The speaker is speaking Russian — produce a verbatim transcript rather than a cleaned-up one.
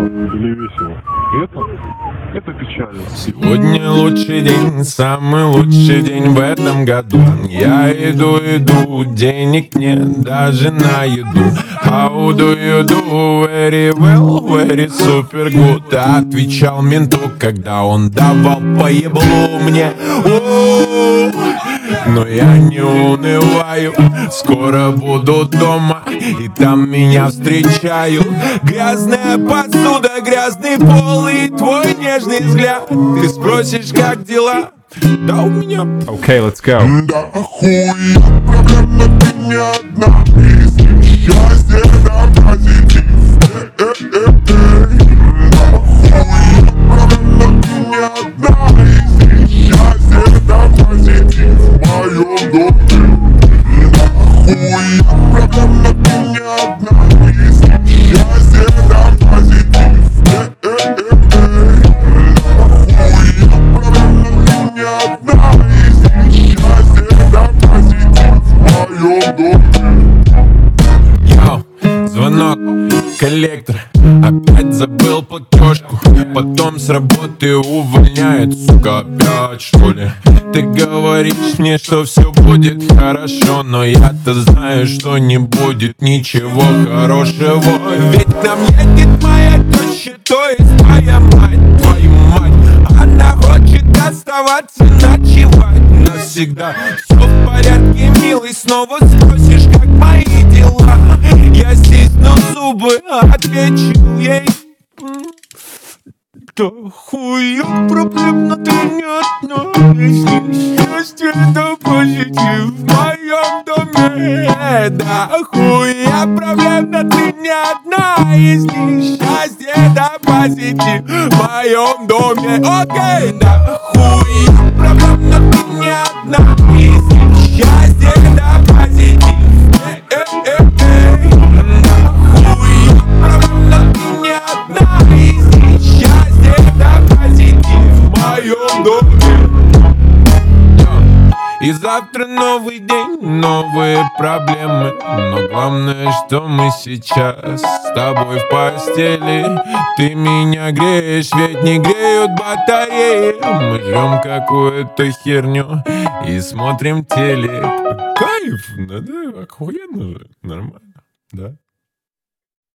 или весело? Это? Это печально. Сегодня лучший день, самый лучший день в этом году. Я иду, иду, денег нет даже на еду. How do you do? Very well, very super good. Отвечал менту, когда он давал по еблу мне. О-о-о! Но я не унываю, скоро буду дома, и там меня встречают. Грязная посуда, грязный пол и твой нежный взгляд. Ты спросишь, как дела? Да у меня... Okay, let's go. Да хуй, проблема ты не одна. Если счастье, да позитив. Э-э-э-эй. Да хуй, проблема ты не одна. Если счастье, да позитив в моем доме. Да хуй, проблема ты не одна. Если счастье, да позитив. Э-э-э-эй. Да хуй, проблема ты не одна. Если счастье, да позитив в моем доме. Йоу, звонок, коллектор, опять забыл платежку. Потом с работы увольняет, сука, опять что ли? Ты говоришь мне, что все будет хорошо, но я-то знаю, что не будет ничего хорошего. Ведь нам едет моя теща, то есть твоя мать, твою мать. Она хочет оставаться ночевать навсегда. Все в порядке, милый, снова спросишь, как мои дела. Я стисну зубы, отвечу ей: да хуя проблем ты не одна. Если счастье, да позитив в моем доме. Да хуя проблем ты не одна. Если счастье, да позитив в моем доме. Окей, да хуя проблем ты не одна. Если счастье, да позитив. Э-э-э-эй. Да хуя проблем ты не одна. Если счастье, да позитив в моем доме. И завтра новый день, новые проблемы. Но главное, что мы сейчас с тобой в постели. Ты меня греешь, ведь не греют батареи. Мы жрем какую-то херню и смотрим телек. Кайф, да, да, охуенно же, нормально, да.